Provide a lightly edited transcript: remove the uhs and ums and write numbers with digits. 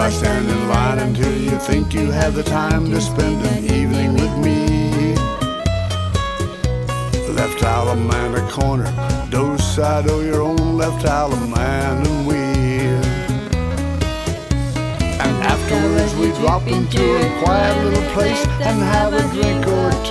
I stand in line until you think you have the time to spend an evening with me. Left Alamanda corner, Dos side of your own left Alamanda wheel. And afterwards we drop into a quiet little place and have a drink or two.